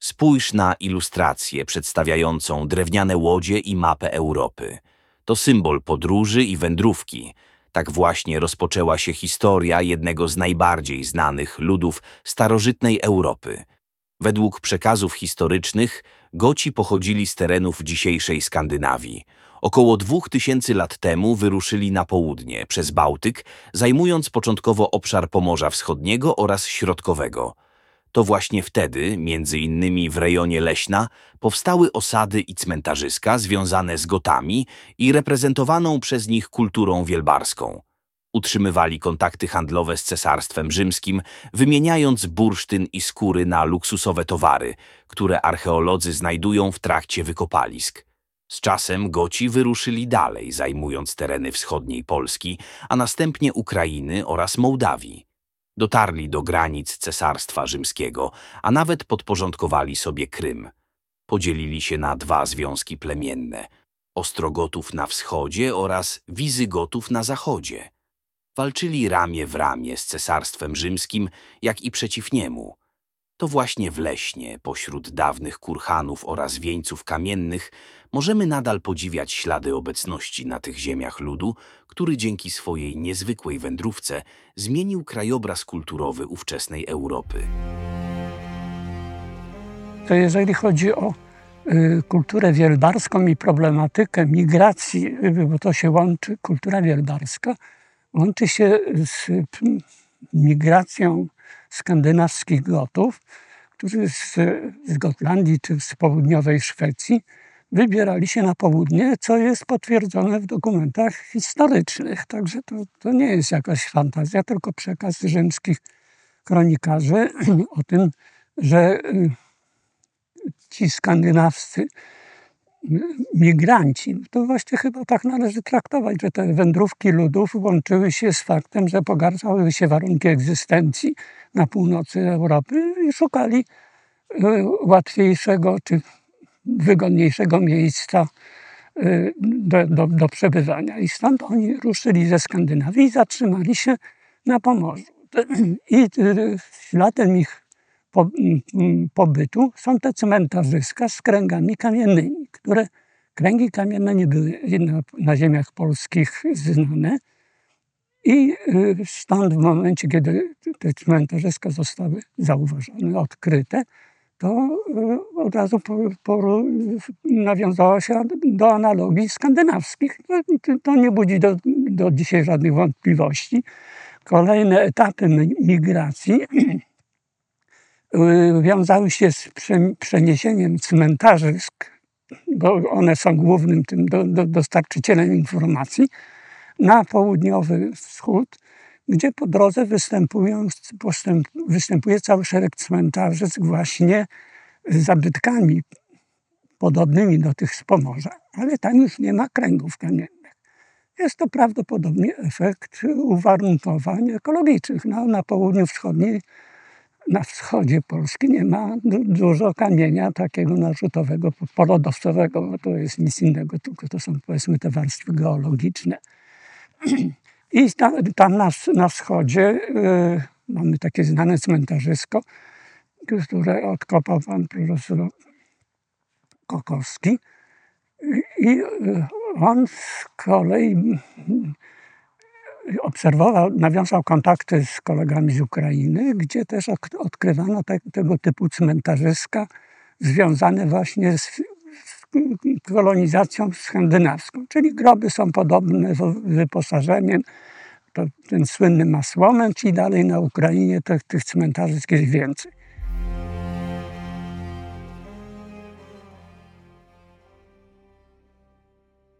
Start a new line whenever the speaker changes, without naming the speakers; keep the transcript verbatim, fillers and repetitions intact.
Spójrz na ilustrację przedstawiającą drewniane łodzie i mapę Europy. To symbol podróży i wędrówki. Tak właśnie rozpoczęła się historia jednego z najbardziej znanych ludów starożytnej Europy. Według przekazów historycznych Goci pochodzili z terenów dzisiejszej Skandynawii. Około dwóch tysięcy lat temu wyruszyli na południe, przez Bałtyk, zajmując początkowo obszar Pomorza Wschodniego oraz Środkowego. To właśnie wtedy, między innymi w rejonie Leśna, powstały osady i cmentarzyska związane z Gotami i reprezentowaną przez nich kulturą wielbarską. Utrzymywali kontakty handlowe z Cesarstwem Rzymskim, wymieniając bursztyn i skóry na luksusowe towary, które archeolodzy znajdują w trakcie wykopalisk. Z czasem Goci wyruszyli dalej, zajmując tereny wschodniej Polski, a następnie Ukrainy oraz Mołdawii. Dotarli do granic Cesarstwa Rzymskiego, a nawet podporządkowali sobie Krym. Podzielili się na dwa związki plemienne – Ostrogotów na wschodzie oraz Wizygotów na zachodzie. Walczyli ramię w ramię z Cesarstwem Rzymskim, jak i przeciw niemu. To właśnie w Leśnie, pośród dawnych kurhanów oraz wieńców kamiennych, możemy nadal podziwiać ślady obecności na tych ziemiach ludu, który dzięki swojej niezwykłej wędrówce zmienił krajobraz kulturowy ówczesnej Europy.
To jeżeli chodzi o y, kulturę wielbarską i problematykę migracji, y, bo to się łączy, kultura wielbarska łączy się z y, migracją skandynawskich Gotów, którzy z, z Gotlandii czy z południowej Szwecji wybierali się na południe, co jest potwierdzone w dokumentach historycznych. Także to, to nie jest jakaś fantazja, tylko przekaz rzymskich kronikarzy o tym, że ci skandynawscy migranci, to właśnie chyba tak należy traktować, że te wędrówki ludów łączyły się z faktem, że pogarszały się warunki egzystencji na północy Europy i szukali łatwiejszego czy wygodniejszego miejsca do, do, do przebywania. I stąd oni ruszyli ze Skandynawii i zatrzymali się na Pomorzu. I śladem ich pobytu są te cmentarzyska z kręgami kamiennymi, które kręgi kamienne nie były na, na ziemiach polskich znane. I stąd w momencie, kiedy te cmentarzyska zostały zauważone, odkryte, to od razu po, po, nawiązała się do analogii skandynawskich. To, to nie budzi do, do dzisiaj żadnych wątpliwości. Kolejne etapy migracji wiązały się z przeniesieniem cmentarzysk, bo one są głównym tym do, do, dostarczycielem informacji, na południowy wschód, gdzie po drodze występują, postęp, występuje cały szereg cmentarzysk właśnie z zabytkami podobnymi do tych z Pomorza, ale tam już nie ma kręgów kamiennych. Jest to prawdopodobnie efekt uwarunkowań ekologicznych. No, na południu wschodniej, na wschodzie Polski nie ma du dużo kamienia takiego narzutowego, polodowcowego, bo to jest nic innego, tylko to są, powiedzmy, te warstwy geologiczne. I tam, tam na, na wschodzie y, mamy takie znane cmentarzysko, które odkopał pan profesor Kokowski. I y, on z kolei obserwował, nawiązał kontakty z kolegami z Ukrainy, gdzie też odkrywano te, tego typu cmentarzyska związane właśnie z, z kolonizacją skandynawską. Czyli groby są podobne wyposażeniem, to ten słynny Masłomen, i dalej na Ukrainie tych, tych cmentarzysk jest więcej.